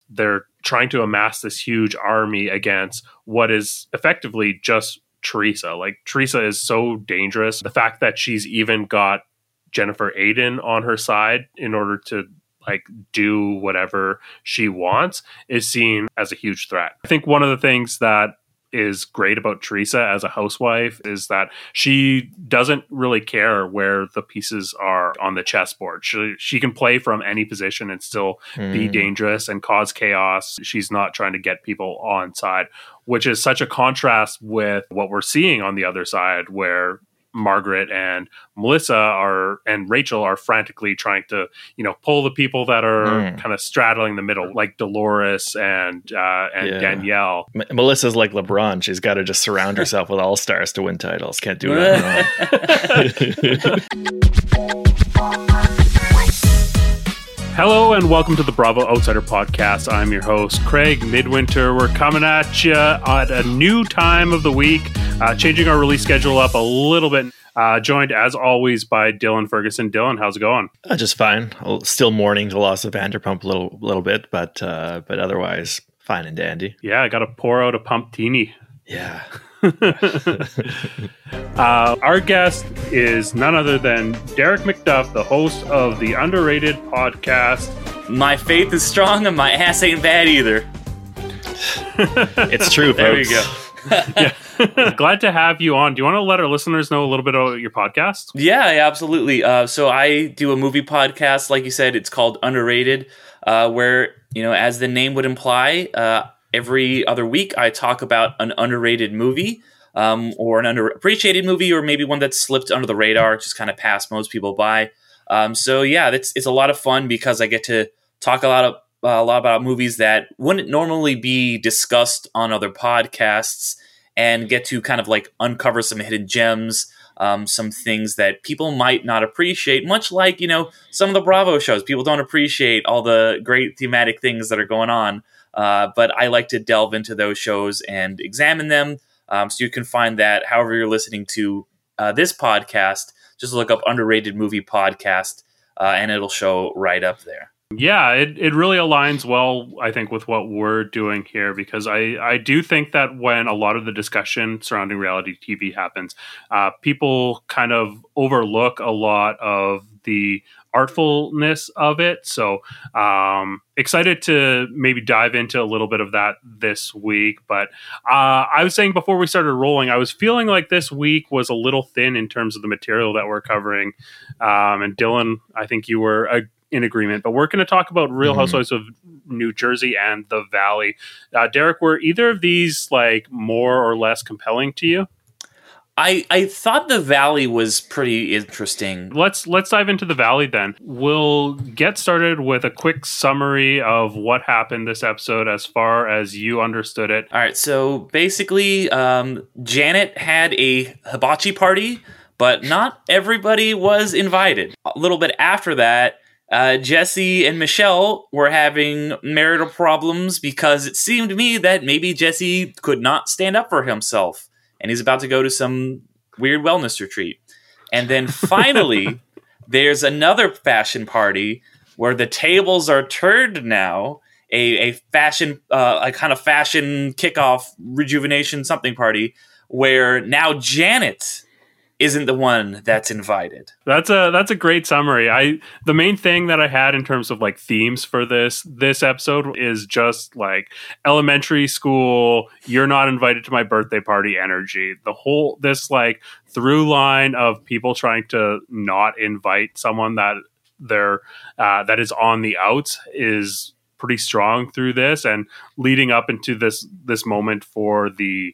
they're trying to amass this huge army against what is effectively just Teresa. Like, Teresa is so dangerous. The fact that she's even got Jennifer Aiden on her side in order to like do whatever she wants is seen as a huge threat. I think one of the things that is great about Teresa as a housewife is that she doesn't really care where the pieces are on the chessboard. She can play from any position and still be dangerous and cause chaos. She's not trying to get people on side, which is such a contrast with what we're seeing on the other side, where Margaret and Melissa and Rachel are frantically trying to, pull the people that are kind of straddling the middle, like Dolores and Danielle. Melissa's like LeBron. She's got to just surround herself with all-stars to win titles. Can't do it. Hello and welcome to the Bravo Outsider Podcast. I'm your host, Craig Midwinter. We're coming at you at a new time of the week, changing our release schedule up a little bit. Joined, as always, by Dylan Ferguson. Dylan, how's it going? Just fine. Still mourning the loss of Vanderpump a little bit, but otherwise fine and dandy. Yeah, I got to pour out a pumptini. Yeah. Our guest is none other than Derek McDuff, the host of the Underrated podcast. My faith is strong and my ass ain't bad either. It's true, folks. There we go. Yeah. Glad to have you on. Do you want to let our listeners know a little bit about your podcast? Yeah, absolutely. So I do a movie podcast. Like you said, it's called Underrated, where, as the name would imply, every other week I talk about an underrated movie, or an underappreciated movie, or maybe one that slipped under the radar, just kind of passed most people by. So yeah, it's a lot of fun because I get to talk a lot about movies that wouldn't normally be discussed on other podcasts, and get to kind of like uncover some hidden gems, some things that people might not appreciate, much like, some of the Bravo shows. People don't appreciate all the great thematic things that are going on. But I like to delve into those shows and examine them. So you can find that however you're listening to this podcast, just look up Underrated Movie Podcast, and it'll show right up there. Yeah, it really aligns well, I think, with what we're doing here, because I do think that when a lot of the discussion surrounding reality TV happens, people kind of overlook a lot of the artfulness of it. So excited to maybe dive into a little bit of that this week. But I was saying before we started rolling, I was feeling like this week was a little thin in terms of the material that we're covering. And Dylan, I think you were in agreement, but we're going to talk about Real Housewives of New Jersey and The Valley. Derek, were either of these like more or less compelling to you? I thought The Valley was pretty interesting. Let's dive into The Valley then. We'll get started with a quick summary of what happened this episode as far as you understood it. All right, so basically, Janet had a hibachi party, but not everybody was invited. A little bit after that, Jesse and Michelle were having marital problems because it seemed to me that maybe Jesse could not stand up for himself, and he's about to go to some weird wellness retreat. And then finally, there's another fashion party where the tables are turned now, a fashion, a kind of fashion kickoff, rejuvenation something party, where now Janet isn't the one that's invited. That's a great summary. The main thing that I had in terms of like themes for this episode is just like elementary school, you're not invited to my birthday party energy. This like through line of people trying to not invite someone that that is on the outs is pretty strong through this, and leading up into this moment for the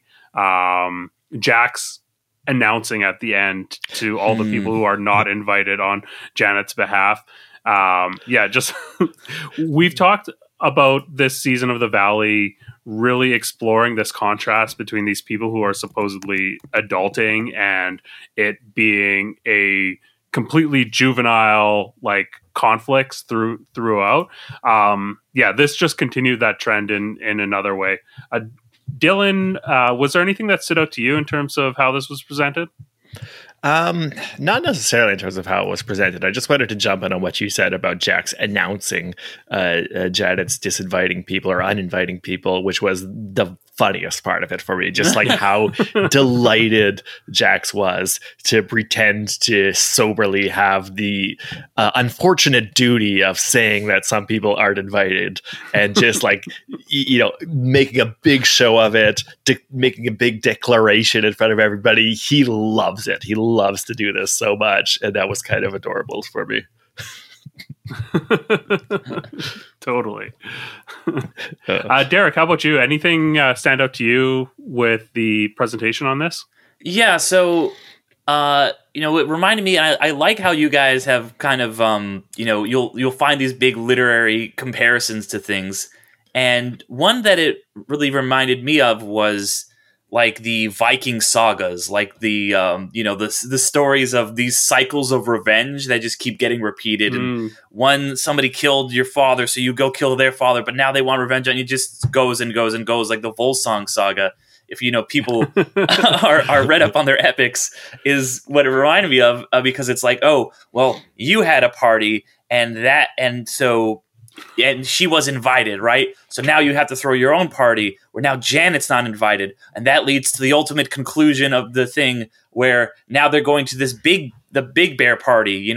Jax announcing at the end to all the people who are not invited on Janet's behalf. Just we've talked about this season of The Valley really exploring this contrast between these people who are supposedly adulting and it being a completely juvenile like conflicts throughout. This just continued that trend in another way. Dylan, was there anything that stood out to you in terms of how this was presented? Not necessarily in terms of how it was presented. I just wanted to jump in on what you said about Jax announcing Janet's disinviting people or uninviting people, which was the funniest part of it for me. Just like how delighted Jax was to pretend to soberly have the unfortunate duty of saying that some people aren't invited, and just like, making a big show of it, making a big declaration in front of everybody. He loves it. He loves to do this so much, and that was kind of adorable for me. Totally. Derek, how about you? Anything stand out to you with the presentation on this? Yeah, so it reminded me, and I like how you guys have kind of you'll find these big literary comparisons to things, and one that it really reminded me of was like the Viking sagas, like the the stories of these cycles of revenge that just keep getting repeated. And somebody killed your father, so you go kill their father, but now they want revenge on you. Just goes and goes and goes, like the Volsung saga. If people are read up on their epics, is what it reminded me of, because it's like, oh, well, you had a party and she was invited, right? So now you have to throw your own party, where now Janet's not invited. And that leads to the ultimate conclusion of the thing, where now they're going to the big bear party,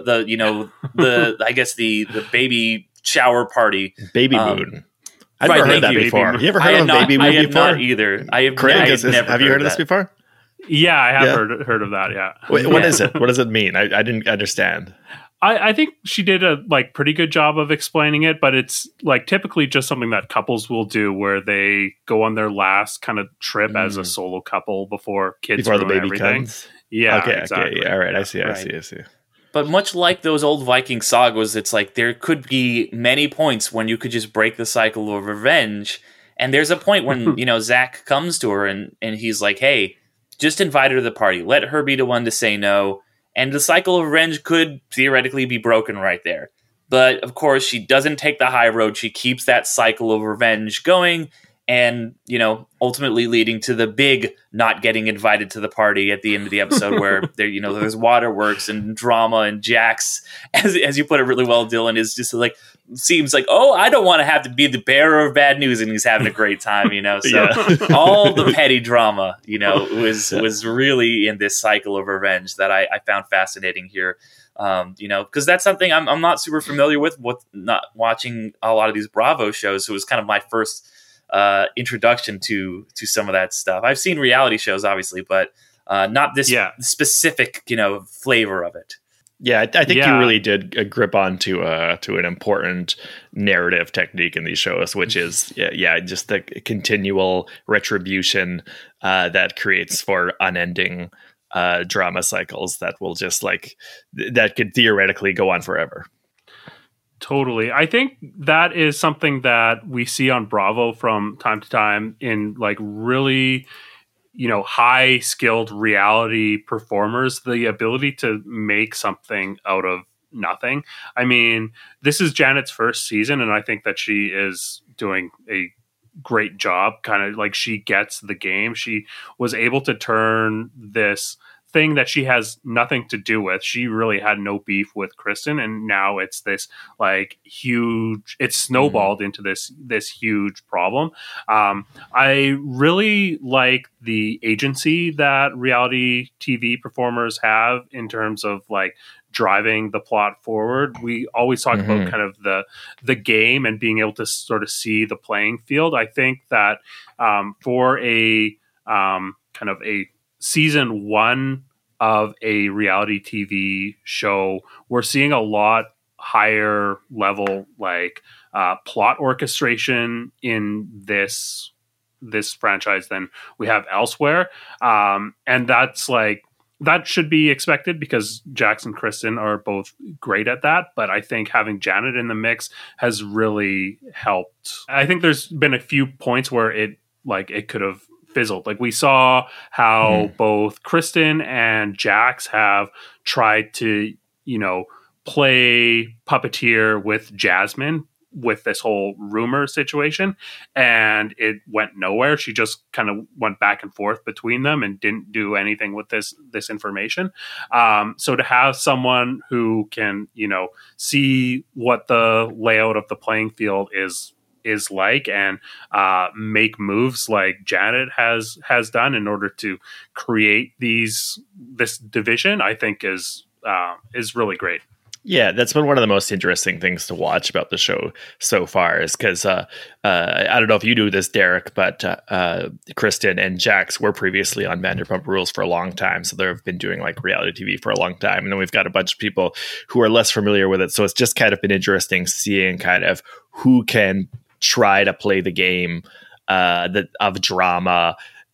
I guess the baby shower party. Baby moon. I've never heard that before. You ever heard of a baby moon before? I have not either. Have you heard of this before? Yeah, I have heard of that, yeah. Wait, what is it? What does it mean? I didn't understand. I think she did a pretty good job of explaining it, but it's like typically just something that couples will do, where they go on their last kind of trip as a solo couple before the baby everything. comes. Yeah, okay, exactly. All right, I see. But much like those old Viking sagas, it's like there could be many points when you could just break the cycle of revenge. And there's a point when, Zach comes to her and he's like, hey, just invite her to the party. Let her be the one to say no. And the cycle of revenge could theoretically be broken right there. But, of course, she doesn't take the high road. She keeps that cycle of revenge going, and, ultimately leading to the big not getting invited to the party at the end of the episode, where there's waterworks and drama, and Jax, as you put it really well, Dylan, is just like, seems like, oh, I don't want to have to be the bearer of bad news, and he's having a great time, So all the petty drama, was really in this cycle of revenge that I found fascinating here. Because that's something I'm not super familiar with not watching a lot of these Bravo shows. So it was kind of my first introduction to some of that stuff. I've seen reality shows, obviously, but not this specific, flavor of it. Yeah, I think you really did grip onto an important narrative technique in these shows, which is just the continual retribution that creates for unending drama cycles that will just that could theoretically go on forever. Totally. I think that is something that we see on Bravo from time to time in really, high skilled reality performers, the ability to make something out of nothing. I mean, this is Janet's first season, and I think that she is doing a great job. Kind of she gets the game. She was able to turn this thing that she has nothing to do with. She really had no beef with Kristen, and now it's this huge, it's snowballed into this huge problem. I really like the agency that reality TV performers have in terms of driving the plot forward. We always talk about kind of the game and being able to sort of see the playing field. I think that for a kind of a season one of a reality TV show, we're seeing a lot higher level plot orchestration in this franchise than we have elsewhere, and that's that should be expected because Jax and Kristen are both great at that. But I think having Janet in the mix has really helped. I think there's been a few points where it could have fizzled. We saw how both Kristen and Jax have tried to, play puppeteer with Jasmine with this whole rumor situation, and it went nowhere. She just kind of went back and forth between them and didn't do anything with this information. So to have someone who can, see what the layout of the playing field is like, and make moves like Janet has done in order to create this division, I think is really great. Yeah, that's been one of the most interesting things to watch about the show so far, is because I don't know if you do this, Derek, but Kristen and Jax were previously on Vanderpump Rules for a long time. So they've been doing like reality TV for a long time. And then we've got a bunch of people who are less familiar with it. So it's just kind of been interesting seeing kind of who can try to play the game of drama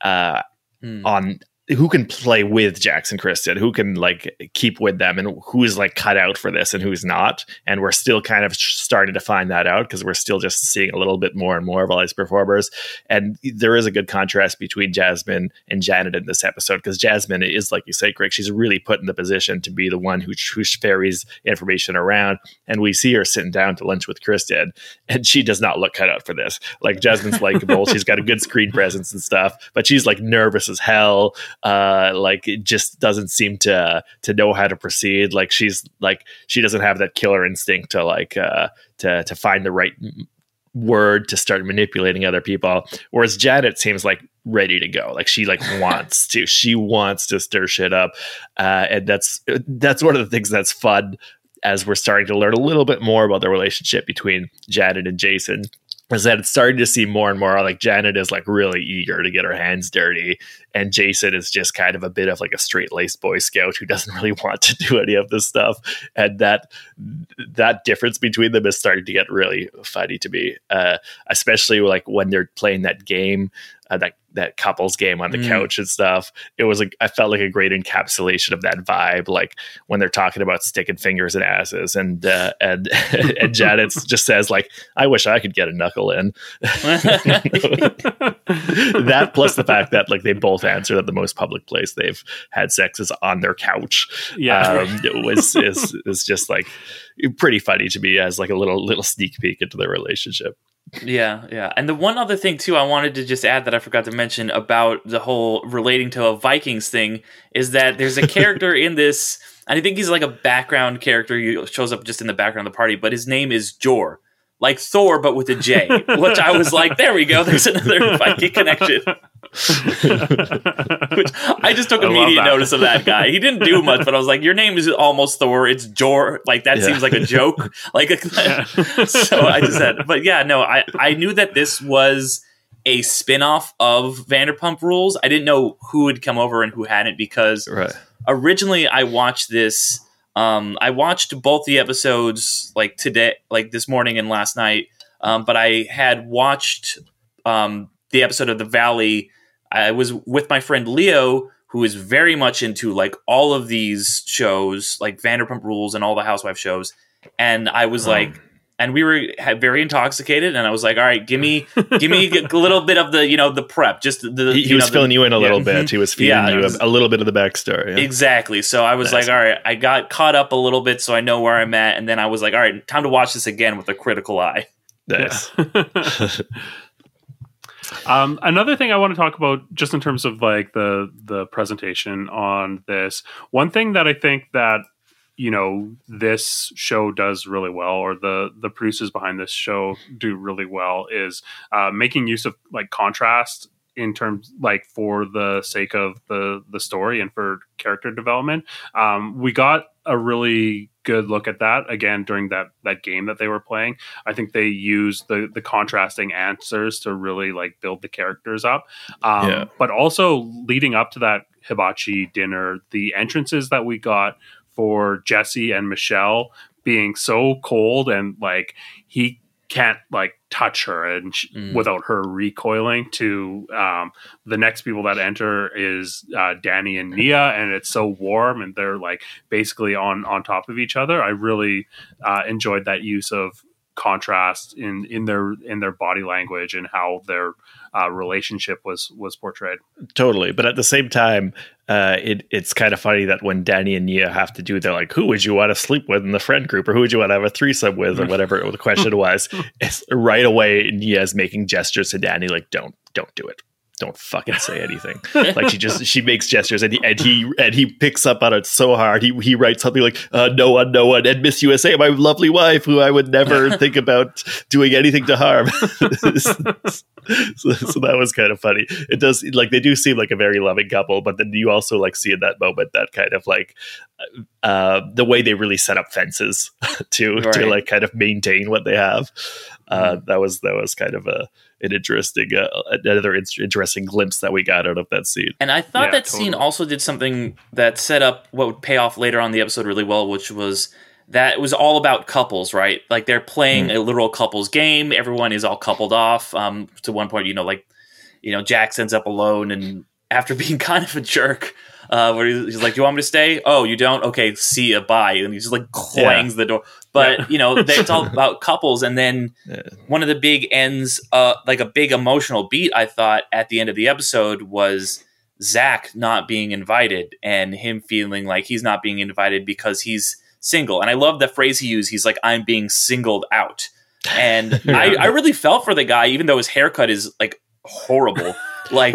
on who can play with Jax and Kristen, who can like keep with them, and who's like cut out for this and who's not. And we're still kind of starting to find that out, because we're still just seeing a little bit more and more of all these performers. And there is a good contrast between Jasmine and Janet in this episode, because Jasmine is, like you say, Greg, she's really put in the position to be the one who ferries information around. And we see her sitting down to lunch with Kristen, and she does not look cut out for this. Like, Jasmine's likable. She's got a good screen presence and stuff, but she's like nervous as hell. Like, it just doesn't seem to know how to proceed. Like, she's like, she doesn't have that killer instinct to like to find the right word to start manipulating other people. Whereas Janet seems like ready to go. Like, she like wants to. She wants to stir shit up, and that's one of the things that's fun as we're starting to learn a little bit more about the relationship between Janet and Jason. Is that it's starting to see more and more like Janet is like really eager to get her hands dirty, and Jason is just kind of a bit of like a straight-laced Boy Scout who doesn't really want to do any of this stuff. And that difference between them is starting to get really funny to me, especially like when they're playing that game, that couples game on the couch and stuff. It was like, I felt like a great encapsulation of that vibe. Like when they're talking about sticking fingers in asses, and Janet just says like, I wish I could get a knuckle in. That plus the fact that like they both answer that the most public place they've had sex is on their couch. Yeah. Is just like pretty funny to me as like a little sneak peek into their relationship. Yeah. And the one other thing too I wanted to just add that I forgot to mention about the whole relating to a Vikings thing is that there's a character in this, and I think he's like a background character. He shows up just in the background of the party, but his name is Jor. Like Thor, but with a J, which I was like, there we go. There's another Viking connection. Which I just took immediate notice of that guy. He didn't do much, but I was like, your name is almost Thor. It's Jor. Like, that seems like a joke. Like, so I just said, but yeah, no, I knew that this was a spinoff of Vanderpump Rules. I didn't know who had come over and who hadn't, because originally I watched this. I watched both the episodes like today, like this morning and last night. But I had watched the episode of The Valley. I was with my friend Leo, who is very much into like all of these shows, like Vanderpump Rules and all the Housewife shows. And I was like, and we were very intoxicated, and I was like, all right, give me a little bit of the, the prep. Just he was filling you in a little bit. He was feeding you a little bit of the backstory. Yeah. Exactly. So I was like, all right, I got caught up a little bit, so I know where I'm at. And then I was like, all right, time to watch this again with a critical eye. Nice. Yeah. Another thing I want to talk about, just in terms of like the presentation on this, one thing that I think that this show does really well, or the producers behind this show do really well, is making use of like contrast in terms, like, for the sake of the story and for character development. We got a really good look at that again during that game that they were playing. I think they used the contrasting answers to really like build the characters up. But also leading up to that hibachi dinner, the entrances that we got for Jesse and Michelle being so cold, and like he can't like touch her and without her recoiling, to the next people that enter is Danny and Nia, and it's so warm and they're like basically on top of each other. I really enjoyed that use of contrast in their body language and how their relationship was portrayed. Totally. But at the same time, it's kind of funny that when Danny and Nia have to do, they're like, who would you want to sleep with in the friend group, or who would you want to have a threesome with, or whatever the question was. It's right away Nia is making gestures to Danny like, don't do it. Don't fucking say anything. Like she makes gestures, and he picks up on it so hard. He writes something like no one, and Miss USA, my lovely wife, who I would never think about doing anything to harm. So that was kind of funny. It does, like, they do seem like a very loving couple, but then you also like see in that moment that kind of like the way they really set up fences to like kind of maintain what they have. That was kind of an interesting another interesting glimpse that we got out of that scene. And I thought that scene also did something that set up what would pay off later on in the episode really well, which was that it was all about couples, right? Like they're playing a literal couples game. Everyone is all coupled off. To one point, Jax ends up alone, and after being kind of a jerk, where he's like, "Do you want me to stay? Oh, you don't? Okay, see ya, bye." And he just like clangs the door. But it's all about couples. And then one of the big ends, like a big emotional beat, I thought at the end of the episode was Zach not being invited and him feeling like he's not being invited because he's single. And I love the phrase he used. He's like, "I'm being singled out." And I really felt for the guy, even though his haircut is like horrible. Like,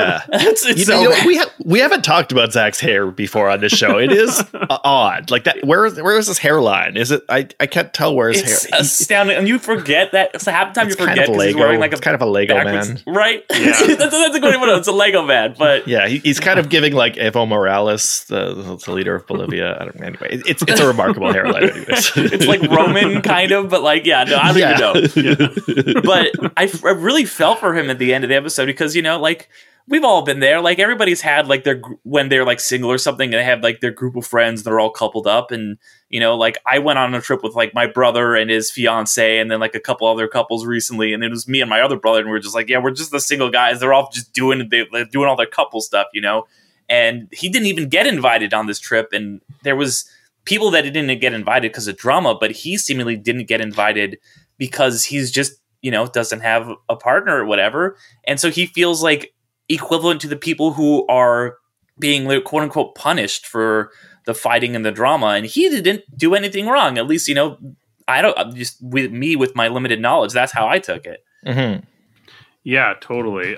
we haven't talked about Zach's hair before on this show. It is odd. Like that. Where is his hairline? Is it? I can't tell where his hair. It's astounding, and you forget that. It's half the time you forget because he's wearing like it's kind of a Lego man, right? Yeah. that's a good one. It's a Lego man, but yeah, he's kind of giving like Evo Morales, the leader of Bolivia. Anyway, it's a remarkable hairline. Anyways, it's like Roman kind of, but like I don't even know. But I really felt for him at the end of the episode because like we've all been there. Like everybody's had like when they're like single or something, and they have like their group of friends. They're all coupled up, and like I went on a trip with like my brother and his fiance, and then like a couple other couples recently, and it was me and my other brother, and we were just like, we're just the single guys. They're all just doing all their couple stuff, And he didn't even get invited on this trip, and there was people that didn't get invited because of drama, but he seemingly didn't get invited because he's just doesn't have a partner or whatever. And so he feels like equivalent to the people who are being quote unquote punished for the fighting and the drama. And he didn't do anything wrong. At least, I don't just with my limited knowledge. That's how I took it. Mm-hmm. Yeah, totally.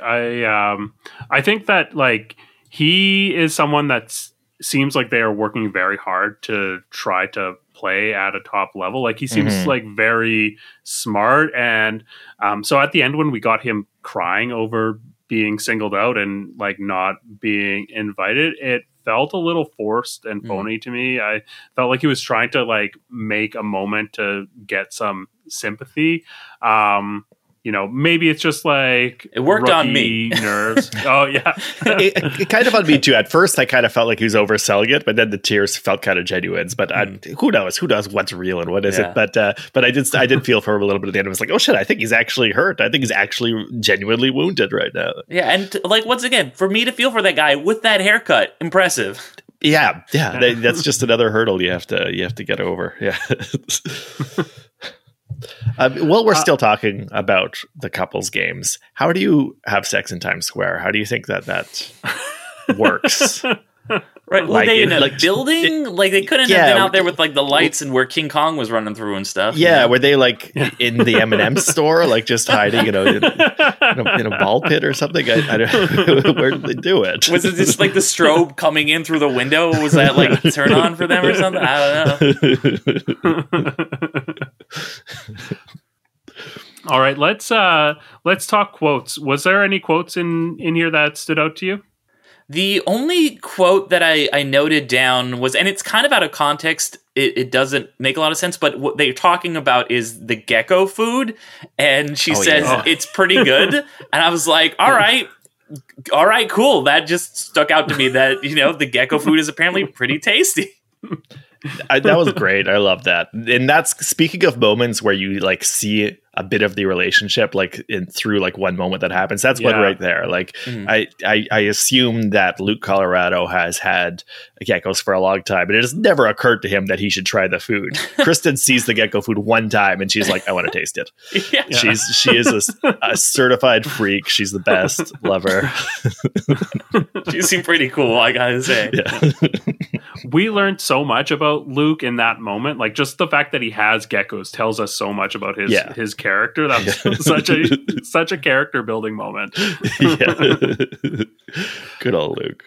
I think that like he is someone that seems like they are working very hard to try to play at a top level. Like he seems like very smart. And so at the end, when we got him crying over being singled out and like not being invited, it felt a little forced and phony to me. I felt like he was trying to like make a moment to get some sympathy. Maybe it's just like it worked on me. Nerves. Oh yeah, it kind of on me too. At first, I kind of felt like he was overselling it, but then the tears felt kind of genuine. But who knows? Who knows what's real and what isn't? But I did feel for him a little bit at the end. I was like, oh shit, I think he's actually hurt. I think he's actually genuinely wounded right now. Yeah, and like once again, for me to feel for that guy with that haircut, impressive. Yeah. That's just another hurdle you have to get over. Yeah. We're still talking about the couples games. How do you have sex in Times Square? How do you think that works? Right, were they in a building? Like they couldn't have been out there with like the lights and where King Kong was running through and stuff. Yeah, were they like in the M&M store, like just hiding, in a ball pit or something? I don't. Where did they do it? Was it just like the strobe coming in through the window? Was that like turn on for them or something? I don't know. All right, let's talk quotes. Was there any quotes in here that stood out to you? The only quote that I noted down was, and it's kind of out of context, it doesn't make a lot of sense, but what they're talking about is the gecko food, and she says it's pretty good, and I was like, all right, cool. That just stuck out to me that, the gecko food is apparently pretty tasty. That was great. I love that. And that's, speaking of moments where you like see a bit of the relationship, like through like one moment that happens. That's one right there. Like I assume that Luke Colorado has had geckos for a long time, but it has never occurred to him that he should try the food. Kristen sees the gecko food one time and she's like, I want to taste it. Yeah. She is a certified freak. She's the best. Love her. She seemed pretty cool, I gotta say. Yeah. We learned so much about Luke in that moment. Like just the fact that he has geckos tells us so much about his character. That's such a character building moment. Yeah. Good old Luke.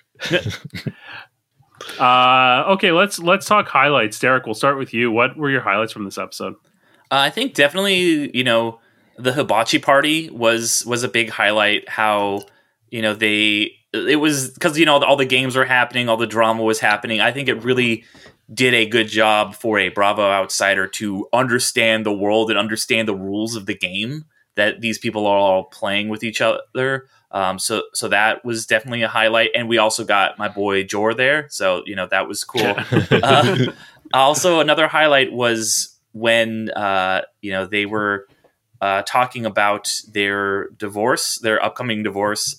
Okay, let's talk highlights. Derek, we'll start with you. What were your highlights from this episode? I think definitely, the hibachi party was a big highlight. How, it was because, all the games were happening, all the drama was happening. I think it really did a good job for a Bravo outsider to understand the world and understand the rules of the game that these people are all playing with each other. So that was definitely a highlight. And we also got my boy Jor there. So, that was cool. Also, another highlight was when, they were talking about their divorce, their upcoming divorce.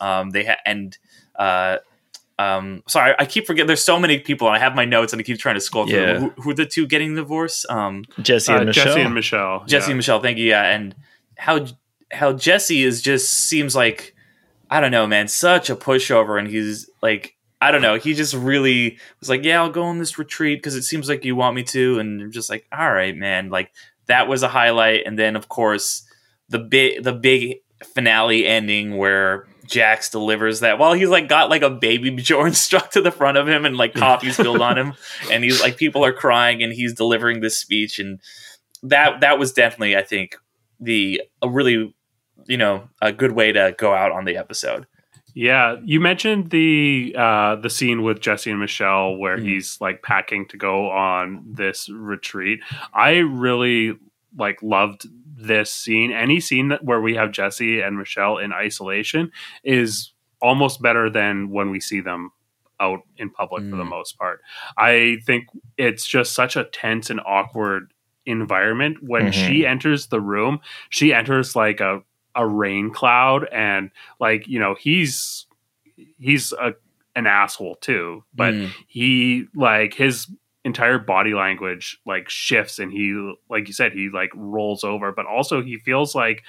Sorry, I keep forgetting. There's so many people, and I have my notes, and I keep trying to scroll through. Who are the two getting divorced? Jesse and Michelle. Jesse and Michelle. Jesse and Michelle. Thank you. Yeah, and how Jesse is just seems like, I don't know, man, such a pushover, and he's like, I don't know, he just really was like, yeah, I'll go on this retreat because it seems like you want me to, and I'm just like, all right, man, like that was a highlight, and then of course the big finale ending where Jax delivers that while he's like got like a baby Bjorn stuck to the front of him and like coffee spilled on him, and he's like, people are crying and he's delivering this speech, and that was definitely, I think, a really, a good way to go out on the episode. Yeah, you mentioned the scene with Jesse and Michelle where he's like packing to go on this retreat. I really loved this scene. Any scene where we have Jesse and Michelle in isolation is almost better than when we see them out in public for the most part. I think it's just such a tense and awkward environment. When she enters the room, she enters like a rain cloud, and he's an asshole too, but he his entire body language shifts, and he, like you said, he rolls over, but also he feels like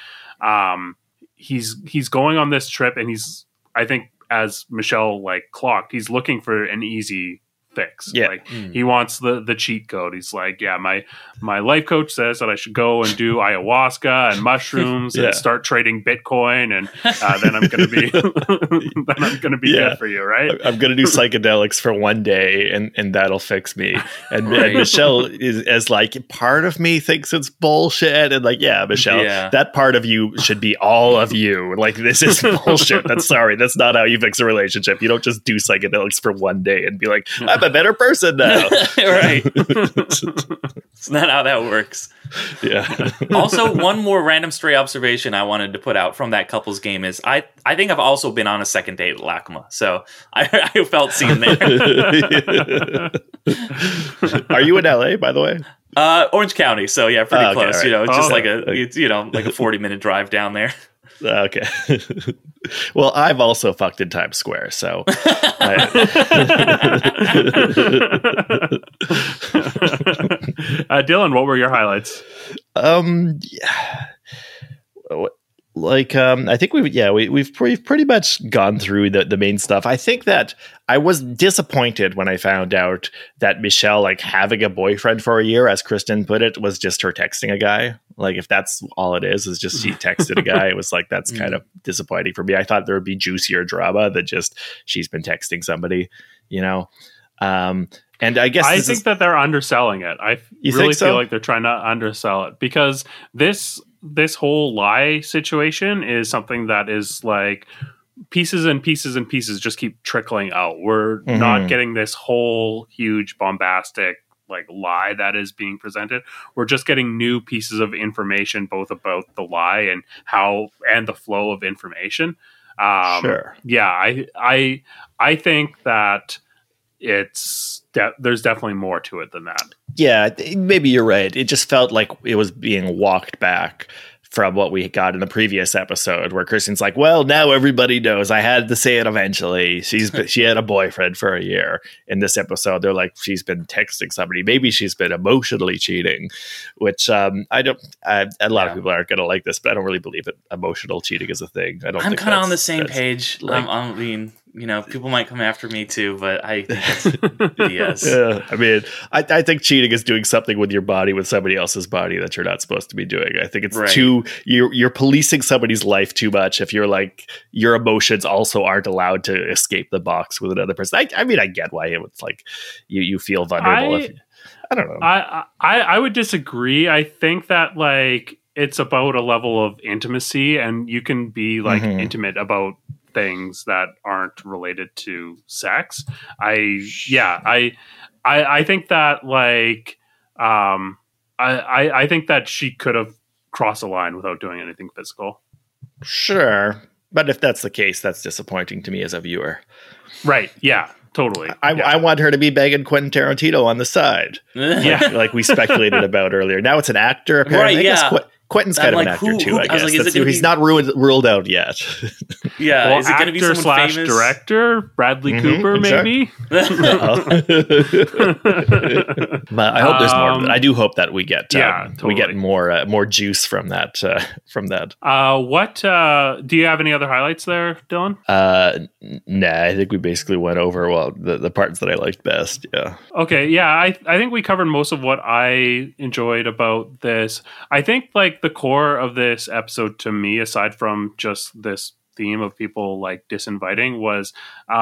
he's going on this trip, and he's, I think, as Michelle clocked, he's looking for an easy fix. He wants the cheat code. He's like, yeah, my life coach says that I should go and do ayahuasca and mushrooms and start trading Bitcoin, and then I'm gonna be good for you, right? I'm gonna do psychedelics for one day, and that'll fix me. And, and Michelle is as part of me thinks it's bullshit, and Michelle, that part of you should be all of you. This is bullshit. That's not how you fix a relationship. You don't just do psychedelics for one day and be like, I'm a better person now. Right. It's not how that works. Yeah. Also, one more random stray observation I wanted to put out from that couple's game is I think I've also been on a second date at LACMA, so I felt seen there. Are you in LA, by the way? Orange County, so yeah, pretty close. Right. It's just like a 40-minute drive down there. Okay. Well, I've also fucked in Times Square, so. Dylan, what were your highlights? I think we've pretty much gone through the main stuff. I think that I was disappointed when I found out that Michelle, having a boyfriend for a year, as Kristen put it, was just her texting a guy. If that's all it is just she texted a guy, it was that's kind of disappointing for me. I thought there would be juicier drama than just she's been texting somebody, and I guess I think that they're underselling it. I really feel like they're trying to undersell it, because this whole lie situation is something that is pieces and pieces and pieces just keep trickling out. We're not getting this whole huge bombastic lie that is being presented. We're just getting new pieces of information, both about the lie and the flow of information. Sure. Yeah, I think that there's definitely more to it than that. Yeah, maybe you're right. It just felt like it was being walked back from what we got in the previous episode, where Kristen's like, well, now everybody knows. I had to say it eventually. She had a boyfriend for a year. In this episode, they're like, she's been texting somebody. Maybe she's been emotionally cheating, which a lot of people aren't going to like this, but I don't really believe that emotional cheating is a thing. I'm kind of on the same page. I mean, people might come after me too, but I think that's yes. Yeah, I mean, I think cheating is doing something with your body, with somebody else's body, that you're not supposed to be doing. I think it's you're policing somebody's life too much if you're like, your emotions also aren't allowed to escape the box with another person. I mean, I get why it's like you feel vulnerable. I don't know. I would disagree. I think that like it's about a level of intimacy, and you can be like intimate about things that aren't related to sex. I think that like I think that she could have crossed a line without doing anything physical. Sure, but if that's the case, that's disappointing to me as a viewer. Right? Yeah. Totally. I want her to be banging Quentin Tarantino on the side. like we speculated about earlier. Now it's an actor, apparently. Right, yeah. Quentin's kind of an actor too, I guess. He's not ruled out yet. Yeah, well, is it going to be someone famous? Director Bradley Cooper, maybe. But I hope there's more. I do hope that we get we get more juice from that. What do you have any other highlights there, Dylan? Nah, I think we basically went over the parts that I liked best. Yeah. Okay. Yeah, I think we covered most of what I enjoyed about this. I think like the core of this episode to me, aside from just this theme of people like disinviting, was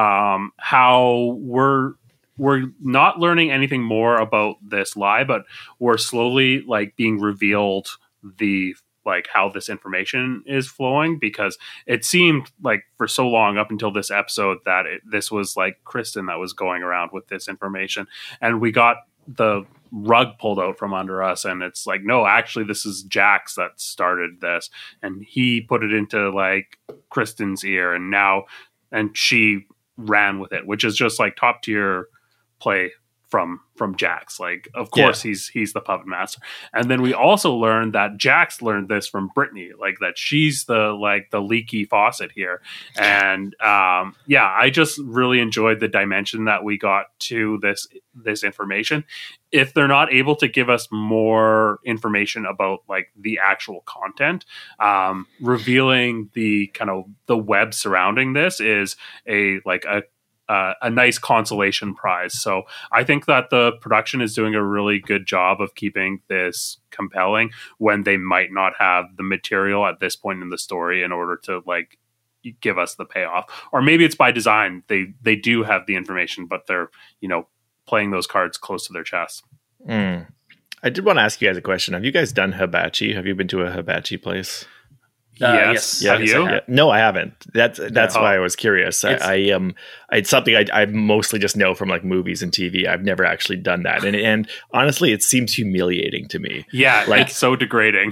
how we're not learning anything more about this lie, but we're slowly like being revealed the like how this information is flowing, because it seemed like for so long up until this episode that this was like Kristen that was going around with this information, and we got the rug pulled out from under us, and it's like, no, actually this is Jax that started this, and he put it into like Kristen's ear, and she ran with it, which is just like top tier play from Jax. Like, of course, he's the puppet master. And then we also learned that Jax learned this from Brittany, like that she's the leaky faucet here. And I just really enjoyed the dimension that we got to this information. If they're not able to give us more information about like the actual content, revealing the kind of the web surrounding this is a nice consolation prize. So I think that the production is doing a really good job of keeping this compelling when they might not have the material at this point in the story in order to like give us the payoff. Or maybe it's by design. They do have the information, but they're, playing those cards close to their chest. I did want to ask you guys a question. Have you guys done hibachi? Have you been to a hibachi place? Yes. Have you? No, I haven't. That's why I was curious. It's something I mostly just know from like movies and TV. I've never actually done that, and honestly, it seems humiliating to me. Yeah, like it's so degrading.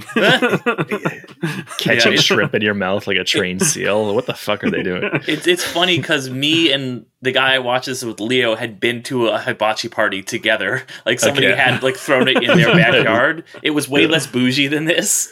Catching shrimp in your mouth like a trained seal. What the fuck are they doing? It's funny because me and the guy I watched this with, Leo, had been to a hibachi party together. Like somebody had like thrown it in their backyard. It was way less bougie than this.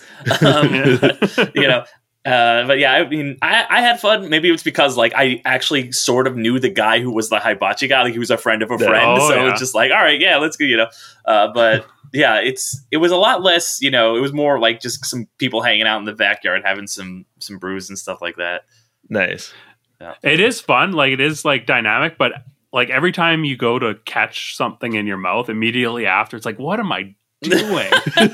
But yeah, I mean, I had fun. Maybe it was because like I actually sort of knew the guy who was the hibachi guy. Like he was a friend of a friend. It's just like, all right, yeah, let's go, but yeah, it was a lot less, it was more like just some people hanging out in the backyard having some brews and stuff like that. Nice. Yeah. It is fun. Like it is like dynamic, but like every time you go to catch something in your mouth, immediately after it's like, what am I doing?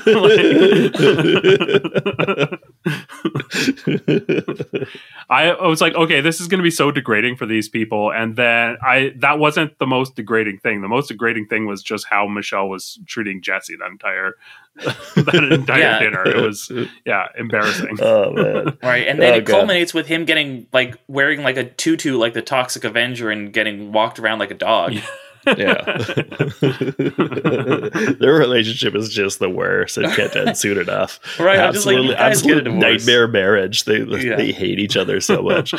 I was like, okay, this is going to be so degrading for these people, and then that wasn't the most degrading thing. The most degrading thing was just how Michelle was treating Jesse that entire dinner. It was embarrassing. Oh man. Right, and then it culminates with him getting like wearing like a tutu like the Toxic Avenger and getting walked around like a dog. Yeah. Their relationship is just the worst. It can't end soon enough. Right. Absolute nightmare marriage. They hate each other so much.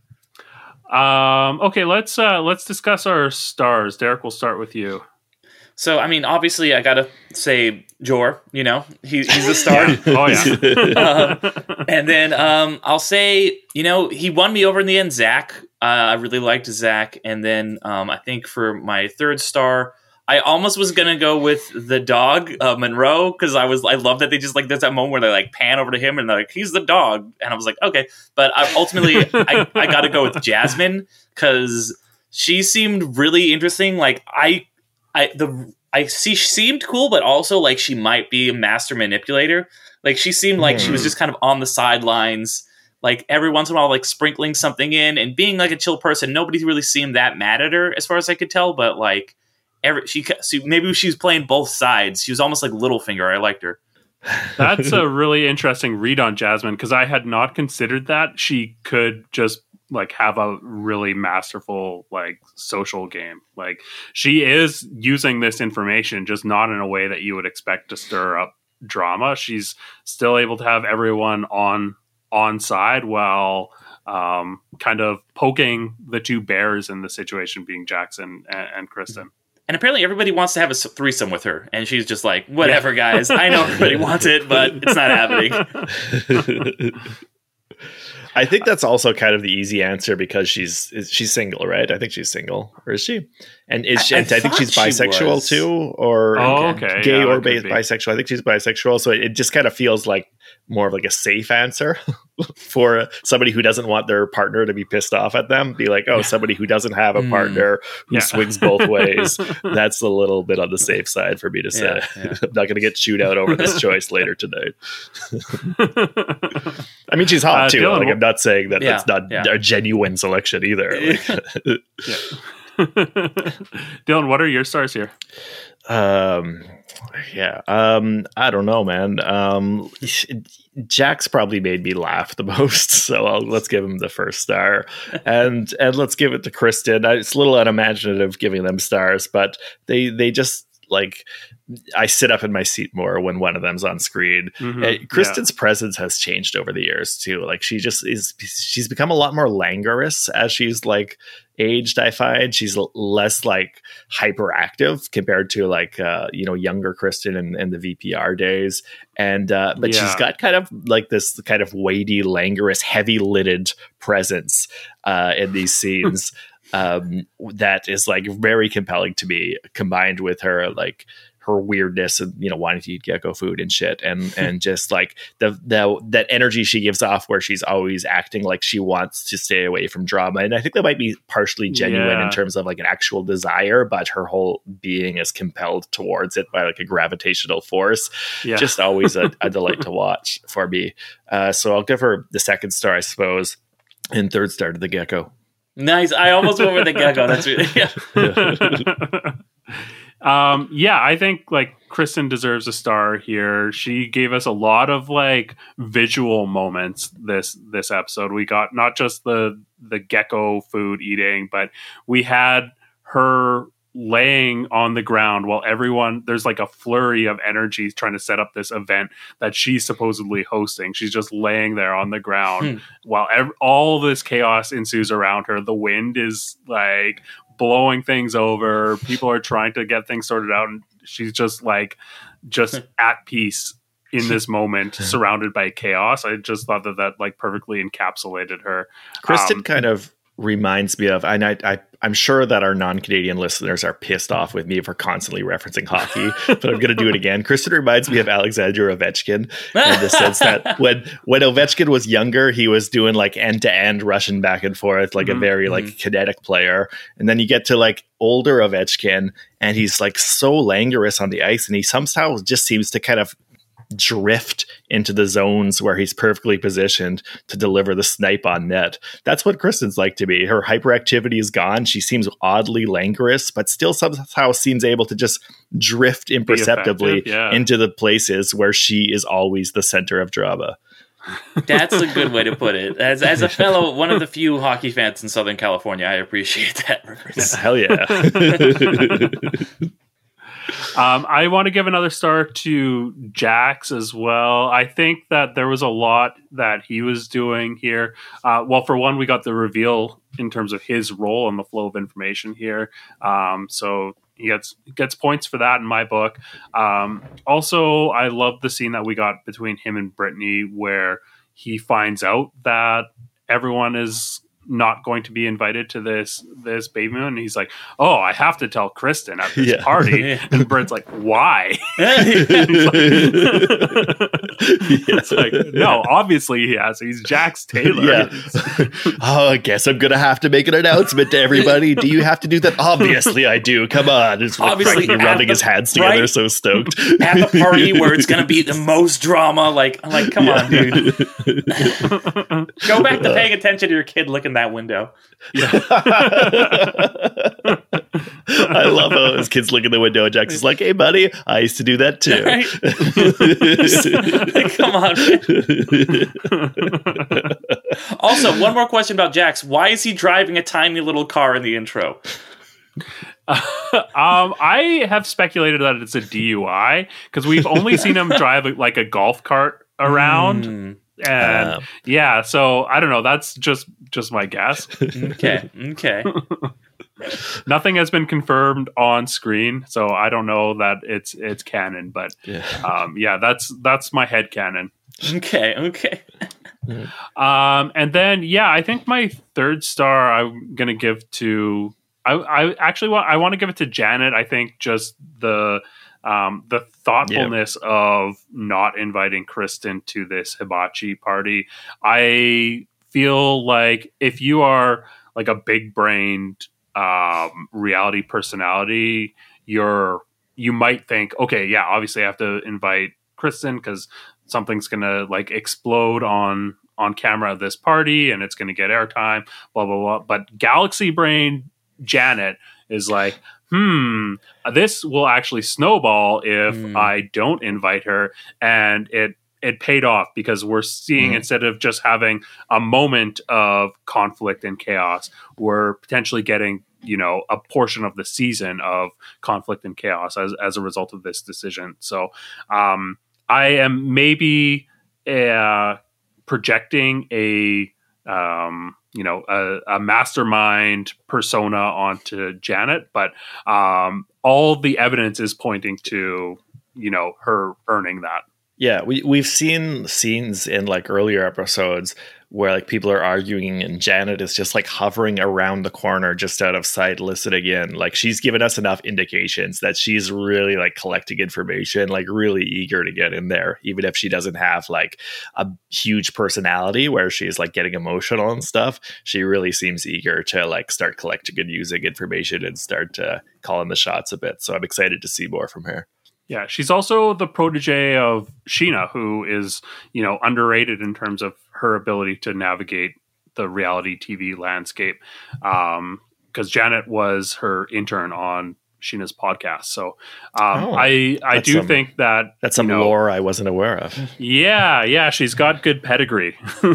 Okay, let's discuss our stars. Derek, we'll start with you. So, I mean, obviously, I gotta say Jor. You know, he's a star. Oh yeah. And then I'll say, you know, he won me over in the end. Zach, I really liked Zach. And then I think for my third star, I almost was gonna go with the dog, Monroe, because I love that they just like there's that moment where they like pan over to him and they're like, he's the dog, and I was like, okay, but ultimately I got to go with Jasmine because she seemed really interesting. Like she seemed cool, but also like she might be a master manipulator. Like she seemed like she was just kind of on the sidelines, like every once in a while, like sprinkling something in and being like a chill person. Nobody really seemed that mad at her as far as I could tell, but like maybe she was playing both sides. She was almost like Littlefinger. I liked her. That's a really interesting read on Jasmine because I had not considered that she could just like have a really masterful like social game. Like she is using this information, just not in a way that you would expect to stir up drama. She's still able to have everyone on side while kind of poking the two bears in the situation, being Jackson and Kristen. And apparently everybody wants to have a threesome with her. And she's just like, whatever, guys. I know everybody wants it, but it's not happening. I think that's also kind of the easy answer because she's single, right? I think she's single. Or is she? And I think she's bisexual too, or gay or bisexual. I think she's bisexual. So it just kind of feels like more of like a safe answer for somebody who doesn't want their partner to be pissed off at them. Be like, somebody who doesn't have a partner who swings both ways. That's a little bit on the safe side for me to say. Yeah. I'm not going to get chewed out over this choice later tonight. I mean, she's hot too. Dylan, like, I'm not saying that that's not a genuine selection either. Dylan, what are your stars here? I don't know, man. Jack's probably made me laugh the most, so let's give him the first star, and let's give it to Kristen. It's a little unimaginative giving them stars, but they just like, I sit up in my seat more when one of them's on screen. Kristen's presence has changed over the years too. Like she's become a lot more languorous as she's like aged. I find she's less like hyperactive compared to like younger Kristen in the VPR days. And but she's got kind of like this kind of weighty, languorous, heavy-lidded presence in these scenes. That is like very compelling to me, combined with her like her weirdness and wanting to eat gecko food and shit, and just like that energy she gives off where she's always acting like she wants to stay away from drama. And I think that might be partially genuine in terms of like an actual desire, but her whole being is compelled towards it by like a gravitational force. Just always a delight to watch for me. So I'll give her the second star, I suppose, and third star to the gecko. Nice. I almost went with the gecko. That's really, I think like Kristen deserves a star here. She gave us a lot of like visual moments this episode. We got not just the gecko food eating, but we had her laying on the ground while there's like a flurry of energy trying to set up this event that she's supposedly hosting. She's just laying there on the ground while all this chaos ensues around her. The wind is like blowing things over. People are trying to get things sorted out, and she's just at peace in this moment, surrounded by chaos. I just thought that like perfectly encapsulated her. Kristen kind of reminds me of, and I'm sure that our non-Canadian listeners are pissed off with me for constantly referencing hockey, but I'm going to do it again. Kristen reminds me of Alexander Ovechkin in the sense that when Ovechkin was younger, he was doing like end-to-end rushing back and forth, like a very like kinetic player. And then you get to like older Ovechkin and he's like so languorous on the ice, and he somehow just seems to kind of drift into the zones where he's perfectly positioned to deliver the snipe on net. That's what Kristen's like to me. Her hyperactivity is gone. She seems oddly languorous, but still somehow seems able to just drift imperceptibly into the places where she is always the center of drama. That's a good way to put it. As a fellow, one of the few hockey fans in Southern California, I appreciate that reference. Hell yeah. I want to give another star to Jax as well. I think that there was a lot that he was doing here. Well, for one, we got the reveal in terms of his role and the flow of information here. So, he gets points for that in my book. Also, I love the scene that we got between him and Brittany, where he finds out that everyone is not going to be invited to this baby moon, and he's like, "Oh, I have to tell Kristen at this party." And Britt's like, "Why?" It's like, no, obviously he has. He's Jax Taylor. Yeah. Oh, I guess I'm gonna have to make an announcement to everybody. Do you have to do that? Obviously, I do. Come on. It's like Obviously, rubbing his hands together, right? so stoked. At the party where it's gonna be the most drama. Like, I'm like, come on, dude. Go back to paying attention to your kid looking that window. I love how his kids look in the window and Jax is like, "Hey, buddy, I used to do that too." Right? Come on, man. Also, one more question about Jax. Why is he driving a tiny little car in the intro? I have speculated that it's a DUI because we've only seen him drive like a golf cart around. And so I don't know. That's just my guess. Okay. Nothing has been confirmed on screen, so I don't know that it's canon. But that's my head canon. Okay. And then I think my third star I'm gonna give to. I actually want to give it to Janet. I think just the thoughtfulness of not inviting Kristen to this hibachi party. I feel like if you are like a big brained reality personality, you might think, okay, yeah, obviously I have to invite Kristen because something's gonna like explode on camera at this party and it's gonna get airtime, blah blah blah. But galaxy brain Janet is like, this will actually snowball if I don't invite her. And it paid off because we're seeing, instead of just having a moment of conflict and chaos, we're potentially getting, a portion of the season of conflict and chaos as a result of this decision. So I am maybe projecting a mastermind persona onto Janet, but all the evidence is pointing to, her earning that. Yeah, we've seen scenes in like earlier episodes where like people are arguing and Janet is just like hovering around the corner just out of sight listening in. Like she's given us enough indications that she's really like collecting information, like really eager to get in there, even if she doesn't have like a huge personality where she's like getting emotional and stuff. She really seems eager to like start collecting and using information and start calling the shots a bit. So I'm excited to see more from her. Yeah, she's also the protege of Sheena, who is, underrated in terms of her ability to navigate the reality TV landscape. Because Janet was her intern on Sheena's podcast. So I do think that that's some lore I wasn't aware of. Yeah, she's got good pedigree.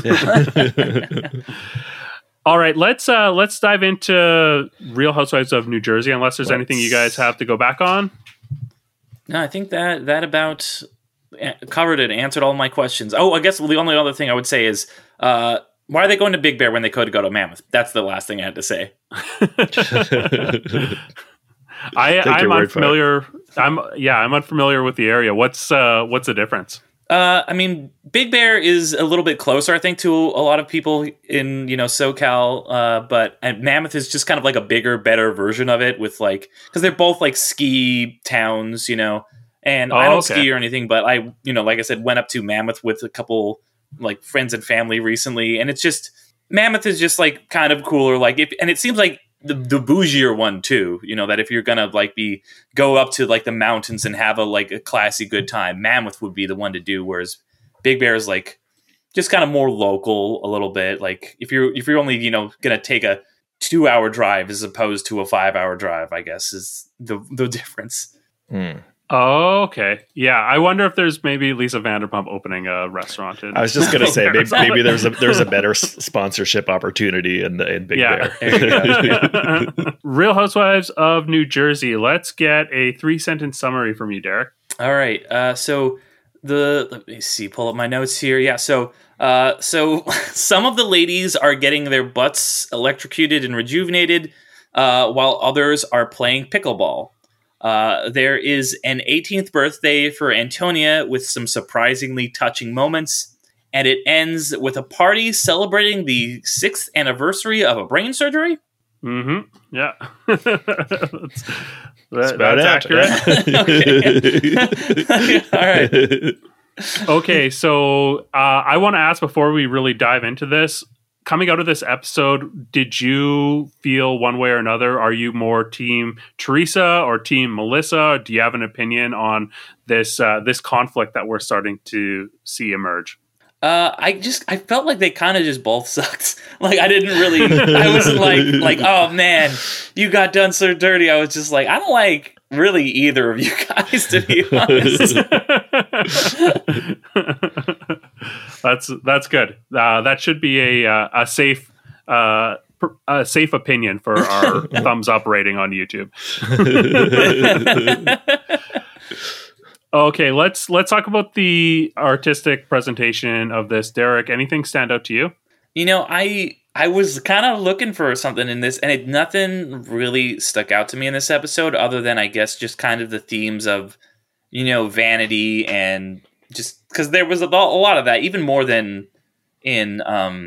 All right, let's dive into Real Housewives of New Jersey. Unless there's anything you guys have to go back on. No, I think that about covered it, answered all my questions. Oh, I guess the only other thing I would say is, why are they going to Big Bear when they could go to Mammoth? That's the last thing I had to say. I'm unfamiliar. I'm unfamiliar with the area. What's the difference? I mean, Big Bear is a little bit closer, I think, to a lot of people in, SoCal. But Mammoth is just kind of like a bigger, better version of it with like, because they're both like ski towns, and I don't ski or anything, but I, like I said, went up to Mammoth with a couple like friends and family recently. And it's just, Mammoth is just like kind of cooler. Like and it seems like the bougier one too, that if you're gonna like go up to like the mountains and have a classy good time, Mammoth would be the one to do, whereas Big Bear is like just kind of more local a little bit. Like if you're only gonna take a 2-hour drive as opposed to a 5-hour drive, I guess is the difference. Oh, okay. Yeah, I wonder if there's maybe Lisa Vanderpump opening a restaurant. I was just going to say maybe there's a better sponsorship opportunity in Big Bear. Real Housewives of New Jersey. Let's get a 3-sentence summary from you, Derek. All right. So let me see. Pull up my notes here. Yeah. So some of the ladies are getting their butts electrocuted and rejuvenated, while others are playing pickleball. There is an 18th birthday for Antonia with some surprisingly touching moments. And it ends with a party celebrating the 6th anniversary of a brain surgery. Mm-hmm. Yeah. That's accurate. Okay. All right. Okay, so I want to ask before we really dive into this, coming out of this episode, did you feel one way or another? Are you more team Teresa or team Melissa? Do you have an opinion on this this conflict that we're starting to see emerge? I felt like they kind of just both sucked. Like I didn't really. I wasn't like oh man, you got done so dirty. I was just like I don't like really either of you guys, to be honest. That's good. That should be a safe opinion for our thumbs up rating on YouTube. Okay, let's talk about the artistic presentation of this. Derek, anything stand out to you? I was kind of looking for something in this, and nothing really stuck out to me in this episode, other than I guess just kind of the themes of, vanity, and just because there was a lot of that, even more than in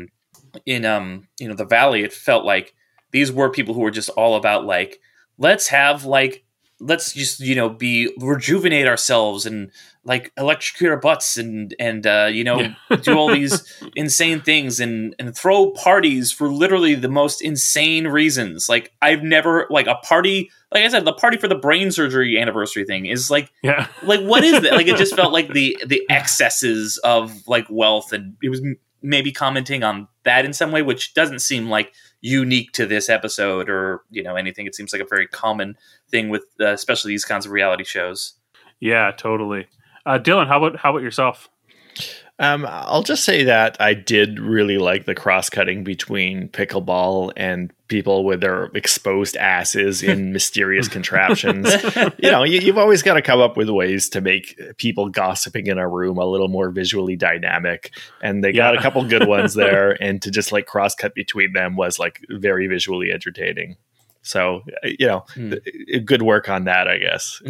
the Valley. It felt like these were people who were just all about like let's just be rejuvenate ourselves and like electrocute our butts and do all these insane things and throw parties for literally the most insane reasons. Like I've never like a party, like I said, the party for the brain surgery anniversary thing is like what is that? Like it just felt like the excesses of like wealth, and it was maybe commenting on that in some way, which doesn't seem like unique to this episode or anything. It seems like a very common thing with especially these kinds of reality shows. Yeah, totally. Dylan, how about yourself? I'll just say that I did really like the cross-cutting between pickleball and people with their exposed asses in mysterious contraptions. You've always got to come up with ways to make people gossiping in a room a little more visually dynamic. And they got a couple good ones there. And to just like cross-cut between them was like very visually entertaining. So, good work on that, I guess.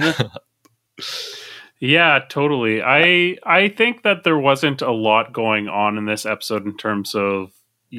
Yeah, totally. I think that there wasn't a lot going on in this episode in terms of,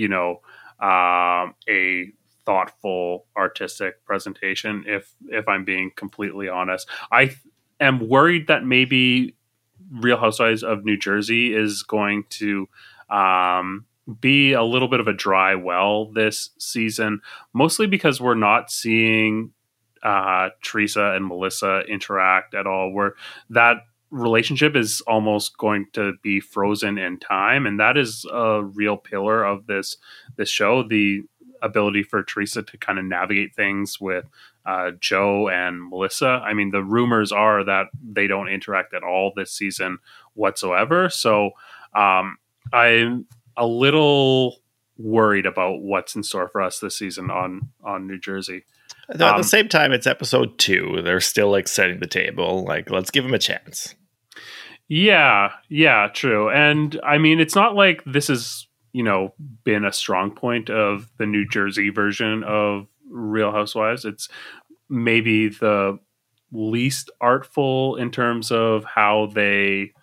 a thoughtful artistic presentation, if I'm being completely honest. I am worried that maybe Real Housewives of New Jersey is going to be a little bit of a dry well this season, mostly because we're not seeing Teresa and Melissa interact at all, where that relationship is almost going to be frozen in time, and that is a real pillar of this show, the ability for Teresa to kind of navigate things with Joe and Melissa. I mean, the rumors are that they don't interact at all this season whatsoever, so I'm a little worried about what's in store for us this season on New Jersey. At the same time, it's episode 2. They're still like setting the table. Like, let's give them a chance. Yeah, true. And I mean, it's not like this has, been a strong point of the New Jersey version of Real Housewives. It's maybe the least artful in terms of how they,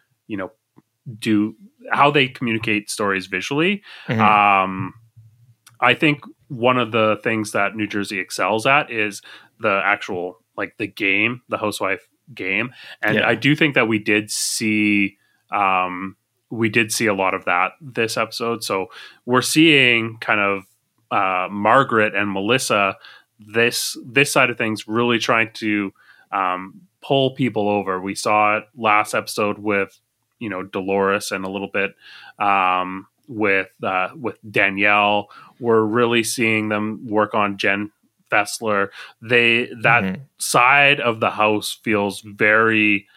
how they communicate stories visually. Mm-hmm. I think one of the things that New Jersey excels at is the actual, like the game, the housewife game. And I do think that we did see a lot of that this episode. So we're seeing kind of Margaret and Melissa, this side of things, really trying to pull people over. We saw it last episode with, Dolores, and a little bit with Danielle. We're really seeing them work on Jen Fessler. That side of the house feels very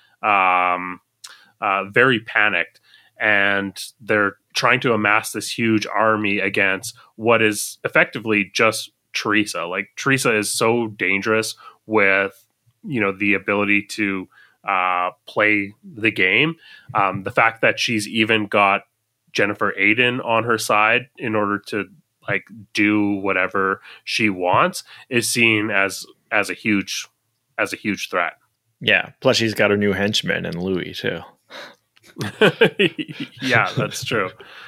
very panicked, and they're trying to amass this huge army against what is effectively just Teresa. Like, Teresa is so dangerous with the ability to play the game. The fact that she's even got Jennifer Aydin on her side in order to like do whatever she wants is seen as a huge as a huge threat. Yeah. Plus, she's got her new henchman and Louis too. Yeah, that's true.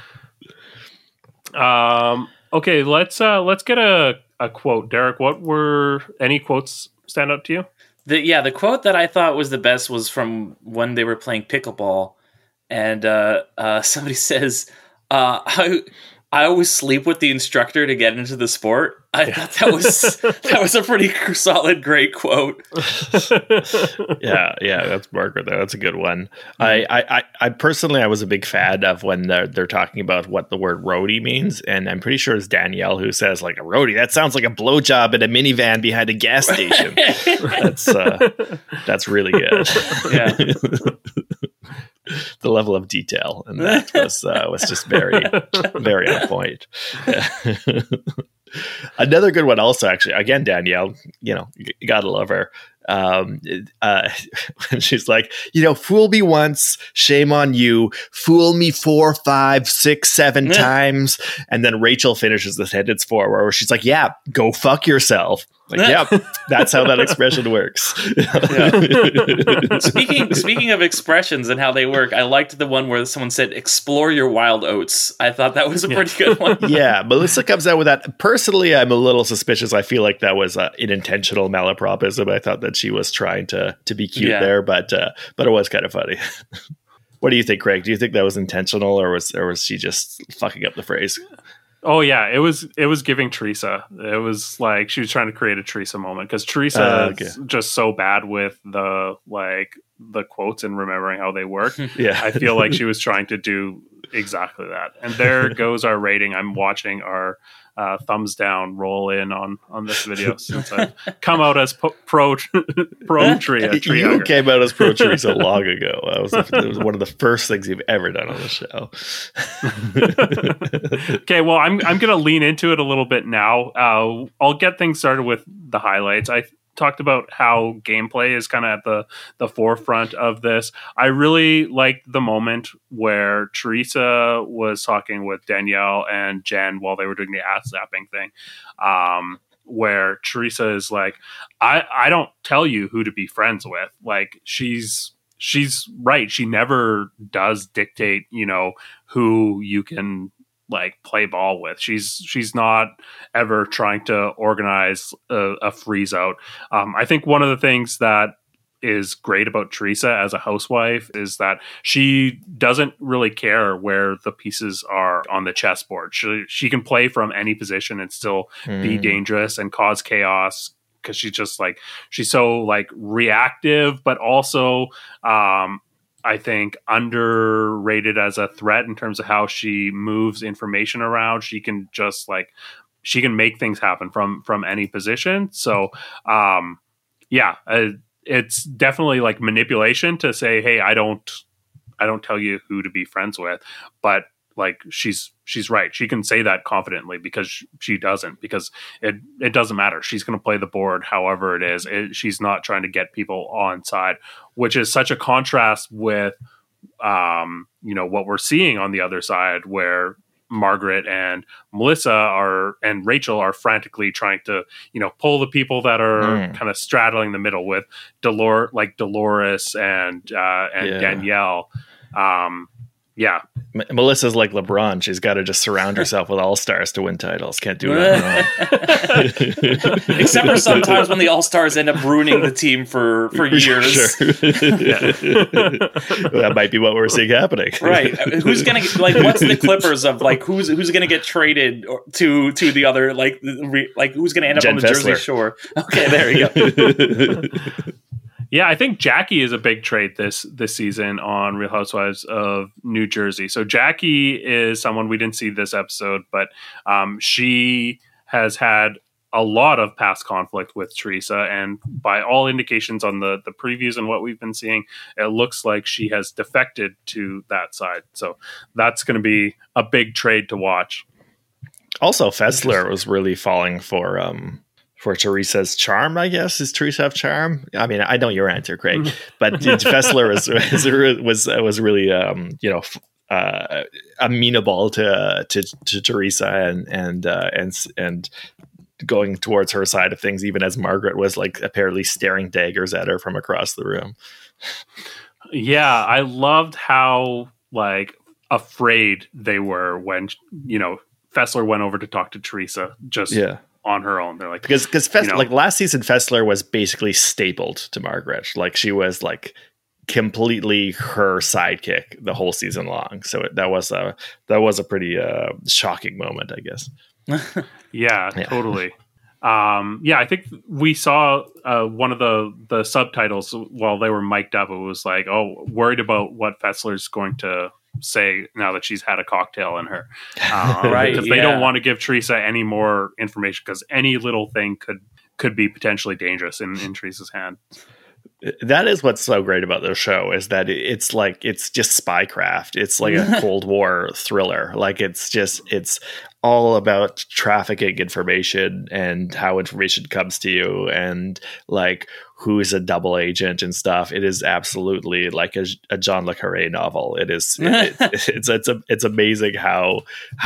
Okay, let's get a quote. Derek, what were any quotes stand out to you? The quote that I thought was the best was from when they were playing pickleball, and somebody says, I always sleep with the instructor to get into the sport. I thought that was a pretty solid, great quote. yeah, that's Margaret. That's a good one. I personally, I was a big fan of when they're talking about what the word roadie means, and I'm pretty sure it's Danielle who says like a roadie. That sounds like a blowjob in a minivan behind a gas station. That's really good. Yeah. The level of detail and that was just very, very on point. Yeah. Another good one also, actually, again, Danielle, you gotta love her. She's like, fool me once, shame on you. Fool me 4, 5, 6, 7 times. And then Rachel finishes the sentence for her, where she's like, yeah, go fuck yourself. Like, yep, that's how that expression works. Speaking of expressions and how they work, I liked the one where someone said, explore your wild oats. I thought that was a pretty good one. Yeah, Melissa comes out with that. Personally, I'm a little suspicious. I feel like that was an intentional malapropism. I thought that she was trying to be cute there, but it was kind of funny. What do you think, Craig? Do you think that was intentional, or was she just fucking up the phrase? Oh yeah, it was giving Teresa. It was like she was trying to create a Teresa moment, because Teresa is just so bad with the quotes and remembering how they work. Yeah, I feel like she was trying to do exactly that. And there goes our rating. I'm watching our thumbs down roll in on this video since I've come out as pro Tria. You came out as pro Teresa long ago. It was one of the first things you've ever done on the show. Okay, well, I'm going to lean into it a little bit now. I'll get things started with the highlights. I talked about how gameplay is kind of at the forefront of this. I really liked the moment where Teresa was talking with Danielle and Jen while they were doing the ass zapping thing, where Teresa is like, I don't tell you who to be friends with. Like, she's right. She never does dictate, who you can play ball with. She's not ever trying to organize a freeze out. I think one of the things that is great about Teresa as a housewife is that she doesn't really care where the pieces are on the chessboard. She can play from any position and still be dangerous and cause chaos, because she's so reactive, but also I think underrated as a threat in terms of how she moves information around. She can just she can make things happen from any position. So it's definitely manipulation to say, hey, I don't tell you who to be friends with, but she's right. She can say that confidently because she doesn't, because it doesn't matter. She's going to play the board however it is. She's not trying to get people on side, which is such a contrast with, what we're seeing on the other side, where Margaret and Melissa and Rachel are frantically trying to, pull the people that are kind of straddling the middle with Dolores and Danielle. Melissa's like LeBron. She's got to just surround herself with all-stars to win titles. Can't do it. Except for sometimes when the all-stars end up ruining the team for years. Sure. That might be what we're seeing happening. Right. Who's going to what's the Clippers of who's going to get traded to the other, who's going to end up Jen on the Fessler. Jersey Shore? Okay, there you go. Yeah, I think Jackie is a big trade this season on Real Housewives of New Jersey. So Jackie is someone we didn't see this episode, but she has had a lot of past conflict with Teresa, and by all indications on the previews and what we've been seeing, it looks like she has defected to that side. So that's going to be a big trade to watch. Also, Fessler was really falling for Teresa's charm, I guess. Does Teresa have charm? I mean, I know your answer, Craig, but Fessler was really, amenable to Teresa and going towards her side of things, even as Margaret was like apparently staring daggers at her from across the room. Yeah, I loved how like afraid they were when Fessler went over to talk to Teresa just on her own. They're like, because like last season, Fessler was basically stapled to Margaret. Like she was like completely her sidekick the whole season long. So that was a pretty shocking moment, I guess. Yeah, totally. I think we saw one of the subtitles while they were mic'd up. It was like, oh, worried about what Fessler's going to say now that she's had a cocktail in her. Right. Because they don't want to give Teresa any more information because any little thing could be potentially dangerous in Teresa's hand. That is what's so great about the show, is that it's just spycraft. It's like a Cold War thriller. Like it's all about trafficking information and how information comes to you and like who is a double agent and stuff. It is absolutely like a John le Carré novel. It is. It's amazing how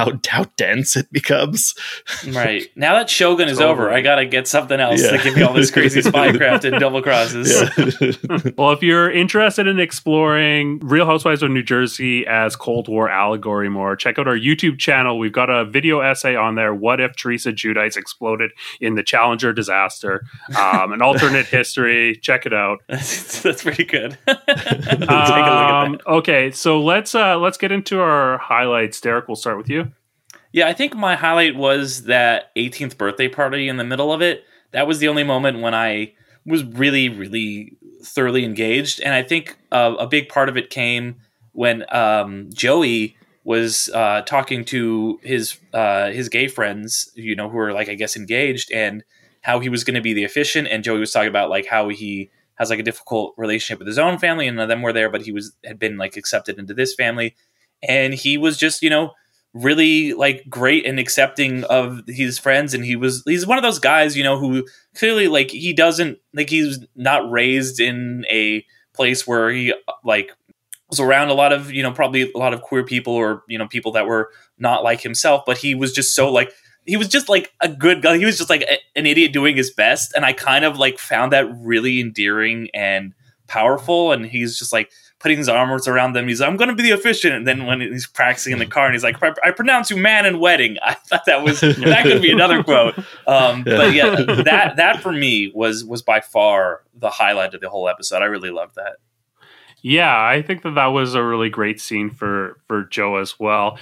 dense it becomes. Right. Now that Shogun is over, I gotta get something else to give me all this crazy spycraft and double crosses. Yeah. Well, if you're interested in exploring Real Housewives of New Jersey as Cold War allegory more, check out our YouTube channel. We've got a video essay on there. What if Teresa Giudice exploded in the Challenger disaster? An alternate history. Check it out. That's pretty good. Take a look at that. Okay, so let's get into our highlights. Derek, we'll start with you. Yeah, I think my highlight was that 18th birthday party in the middle of it. That was the only moment when I was really, really thoroughly engaged. And I think a big part of it came when Joey was talking to his gay friends, who were like, I guess, engaged, and how he was going to be the officiant. And Joey was talking about like how he has like a difficult relationship with his own family, and none of them were there, but he had been like accepted into this family. And he was just, really like great and accepting of his friends. And he's one of those guys, who clearly like he doesn't like, he's not raised in a place where he like was around a lot of, probably a lot of queer people or, people that were not like himself, but he was just so like, he was just like a good guy. He was just like an idiot doing his best. And I kind of like found that really endearing and powerful. And he's just like putting his arms around them. He's like, I'm going to be the officiant. And then when he's practicing in the car and he's like, I pronounce you man and wedding. I thought that could be another quote. But yeah, that for me was by far the highlight of the whole episode. I really loved that. Yeah, I think that was a really great scene for Joe as well.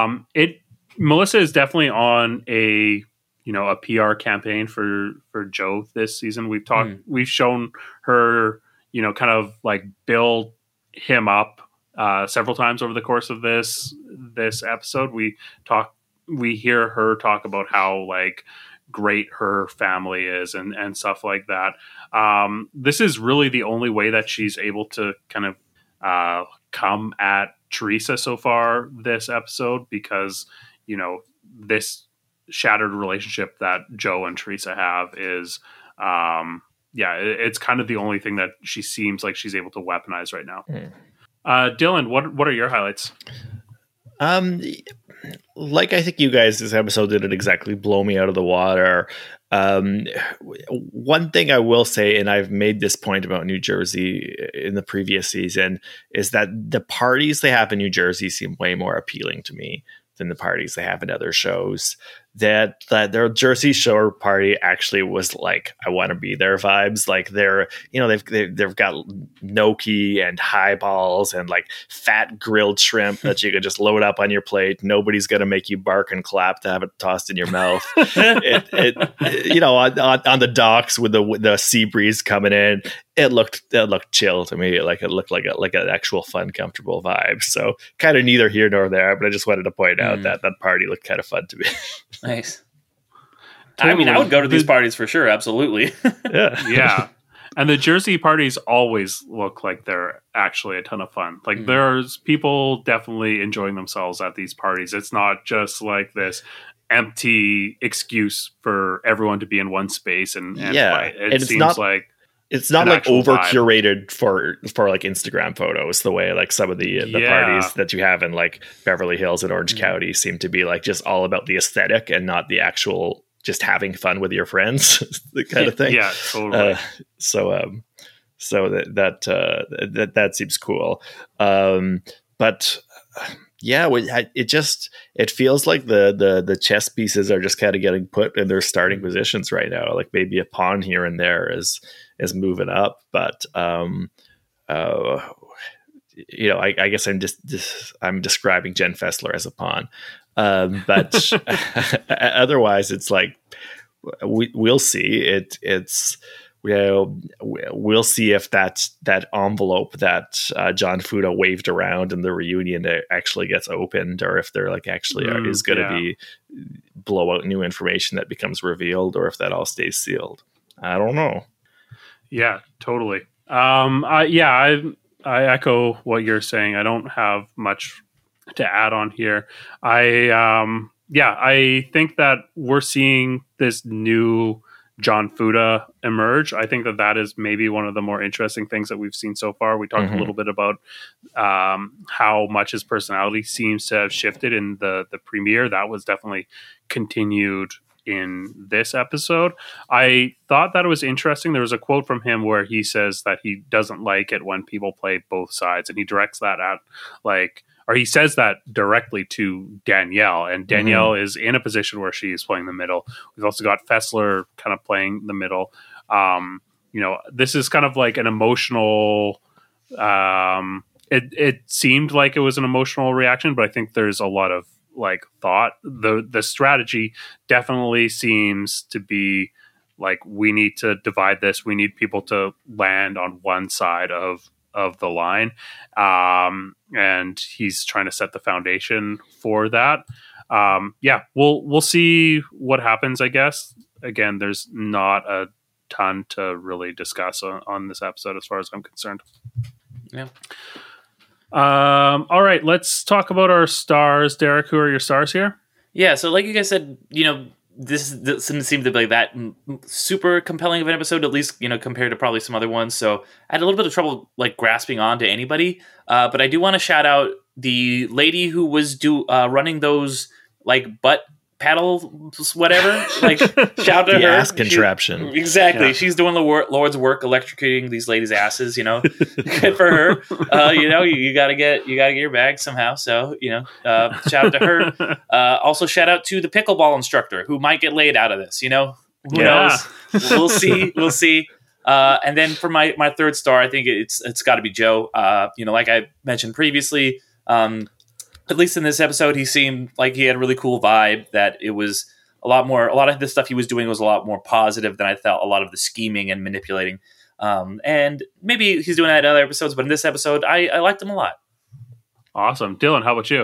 Melissa is definitely on a PR campaign for Joe this season. We've shown her, kind of like build him up several times over the course of this episode. We hear her talk about how like great her family is and stuff like that. This is really the only way that she's able to kind of come at Teresa so far this episode, because this shattered relationship that Joe and Teresa have is it's kind of the only thing that she seems like she's able to weaponize right now. Dylan, what are your highlights? Like I think you guys this episode didn't exactly blow me out of the water. One thing I will say, and I've made this point about New Jersey in the previous season, is that the parties they have in New Jersey seem way more appealing to me than the parties they have in other shows. That their Jersey Shore party actually was like, I want to be there vibes. Like they've got gnocchi and highballs and like fat grilled shrimp that you could just load up on your plate. Nobody's gonna make you bark and clap to have it tossed in your mouth. On the docks with the sea breeze coming in, it looked chill to me. Like it looked like an actual fun, comfortable vibe. So kind of neither here nor there. But I just wanted to point out that party looked kind of fun to me. Nice. Totally. I mean, I would go to these parties for sure. Absolutely. Yeah. And the Jersey parties always look like they're actually a ton of fun. Like there's people definitely enjoying themselves at these parties. It's not just like this empty excuse for everyone to be in one space and fight. It seems like it's not like over curated for like Instagram photos the way like some of the parties that you have in like Beverly Hills and Orange County seem to be like just all about the aesthetic and not the actual just having fun with your friends, the kind of thing. Yeah, totally. So that seems cool. But yeah, it feels like the chess pieces are just kind of getting put in their starting positions right now. Like maybe a pawn here and there is moving up, but I guess I'm describing Jen Fessler as a pawn. But otherwise, it's like we'll see. We'll see if that envelope that John Fuda waved around in the reunion actually gets opened, or if there is going to be blow out new information that becomes revealed, or if that all stays sealed. I don't know. Yeah, totally. I echo what you're saying. I don't have much to add on here. I think that we're seeing this new John Fuda emerge. I think that is maybe one of the more interesting things that we've seen so far. We talked a little bit about how much his personality seems to have shifted in the premiere. That was definitely continued in this episode. I thought that it was interesting. There was a quote from him where he says that he doesn't like it when people play both sides, and he directs that at he says that directly to Danielle, and Danielle is in a position where she is playing the middle. We've also got Fessler kind of playing the middle. This is kind of like an emotional, it seemed like it was an emotional reaction, but I think there's a lot of thought. The strategy definitely seems to be we need to divide this. We need people to land on one side of the line. And he's trying to set the foundation for that. We'll see what happens, I guess. Again, there's not a ton to really discuss on this episode as far as I'm concerned. Yeah. All right, let's talk about our stars. Derek, who are your stars here? Yeah, so like you guys said, this didn't seem to be that super compelling of an episode, at least, compared to probably some other ones. So I had a little bit of trouble grasping on to anybody. But I do want to shout out the lady who was running those butt paddle, whatever. Shout to the her. Ass contraption. Exactly. Yeah. She's doing the Lord's work, electrocuting these ladies' asses. Good for her. You gotta get your bag somehow. So shout out to her. Also, shout out to the pickleball instructor who might get laid out of this. Who knows? We'll see. We'll see. And then for my third star, I think it's got to be Joe. Like I mentioned previously. At least in this episode, he seemed like he had a really cool vibe, that it was a lot of the stuff he was doing was a lot more positive than I felt a lot of the scheming and manipulating. And maybe he's doing that in other episodes, but in this episode, I liked him a lot. Awesome. Dylan, how about you?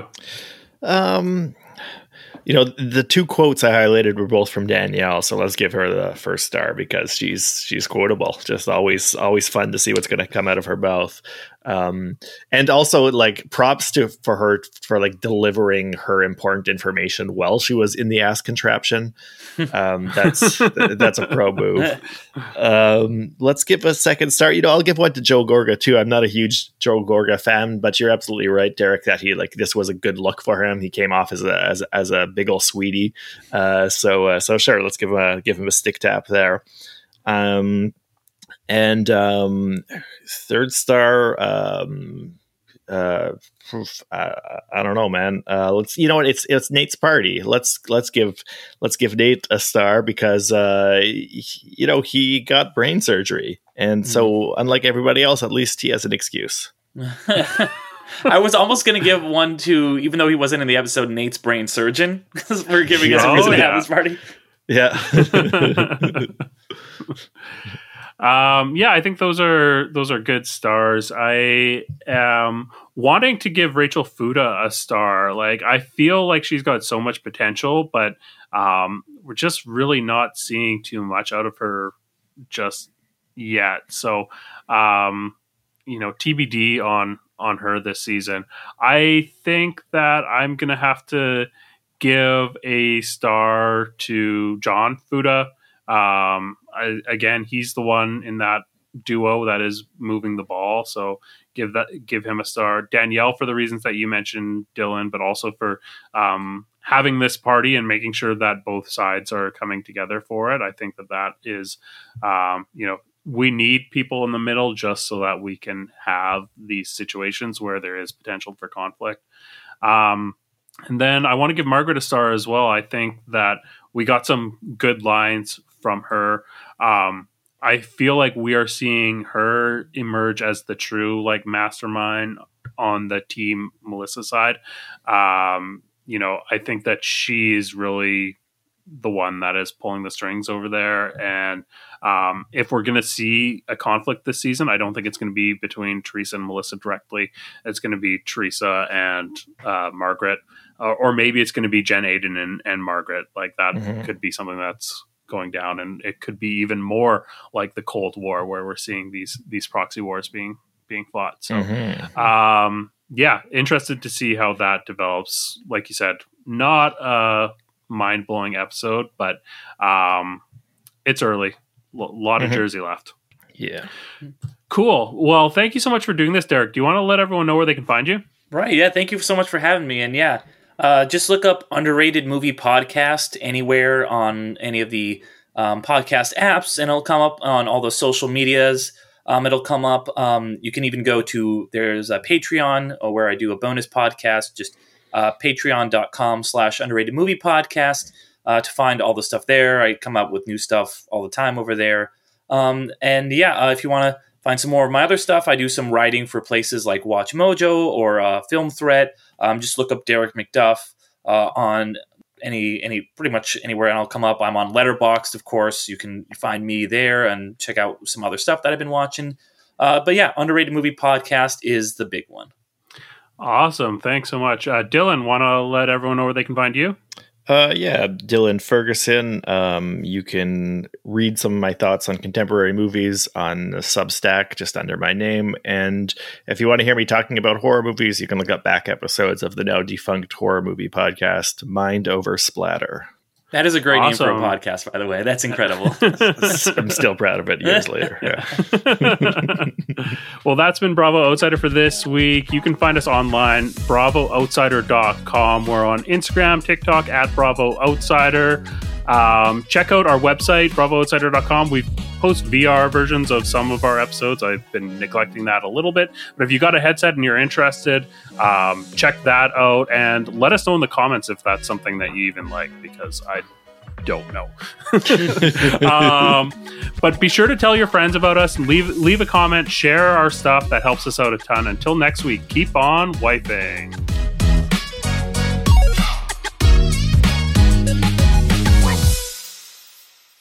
The two quotes I highlighted were both from Danielle, so let's give her the first star because she's quotable. Just always fun to see what's going to come out of her mouth. And also props for her for delivering her important information while she was in the ass contraption. That's a pro move. Let's give a second star. I'll give one to Joe Gorga too. I'm not a huge Joe Gorga fan, but you're absolutely right, Derek, that he this was a good look for him. He came off as a big ol' sweetie. So sure, let's give him a stick tap there. And third star, I don't know, man. Let's, it's Nate's party. Let's give Nate a star because he got brain surgery, and so unlike everybody else, at least he has an excuse. I was almost going to give one to, even though he wasn't in the episode, Nate's brain surgeon for giving us a reason to have this party. Yeah. I think those are good stars. I am wanting to give Rachel Fuda a star. I feel like she's got so much potential, but we're just really not seeing too much out of her just yet. So, TBD on her this season. I think that I'm going to have to give a star to John Fuda. Again, he's the one in that duo that is moving the ball. So give him a star. Danielle, for the reasons that you mentioned, Dylan, but also for having this party and making sure that both sides are coming together for it. I think that is, we need people in the middle just so that we can have these situations where there is potential for conflict. And then I want to give Margaret a star as well. I think that we got some good lines from her. I feel like we are seeing her emerge as the true mastermind on the team Melissa side. I think that she's really the one that is pulling the strings over there. And if we're going to see a conflict this season, I don't think it's going to be between Teresa and Melissa directly. It's going to be Teresa and Margaret, or maybe it's going to be Jen Aiden and Margaret. That could be something that's going down, and it could be even more like the Cold War, where we're seeing these proxy wars being fought. So, interested to see how that develops. Like you said, not a mind-blowing episode, but it's early. A lot of Jersey left. Yeah. Cool. Well, thank you so much for doing this, Derek. Do you want to let everyone know where they can find you? Right. Yeah. Thank you so much for having me. And just look up Underrated Movie Podcast anywhere on any of the podcast apps, and it'll come up on all the social medias. It'll come up. You can even go to, there's a Patreon where I do a bonus podcast, just patreon.com/underrated movie podcast to find all the stuff there. I come up with new stuff all the time over there. If you want to find some more of my other stuff, I do some writing for places like Watch Mojo or Film Threat. Just look up Derek McDuff on any pretty much anywhere, and I'll come up. I'm on Letterboxd, of course. You can find me there and check out some other stuff that I've been watching. Underrated Movie Podcast is the big one. Awesome. Thanks so much. Dylan, want to let everyone know where they can find you? Dylan Ferguson. You can read some of my thoughts on contemporary movies on Substack, just under my name. And if you want to hear me talking about horror movies, you can look up back episodes of the now defunct horror movie podcast, Mind Over Splatter. That is a great name for a podcast, by the way. That's incredible. I'm still proud of it years later. Yeah. Well, that's been Bravo Outsider for this week. You can find us online, bravooutsider.com. We're on Instagram, TikTok at Bravo Outsider. Check out our website, bravooutsider.com. We post VR versions of some of our episodes. I've been neglecting that a little bit. But if you got a headset and you're interested, check that out. And let us know in the comments if that's something that you even like, because I don't know. But be sure to tell your friends about us and leave a comment, share our stuff. That helps us out a ton. Until next week, keep on wiping.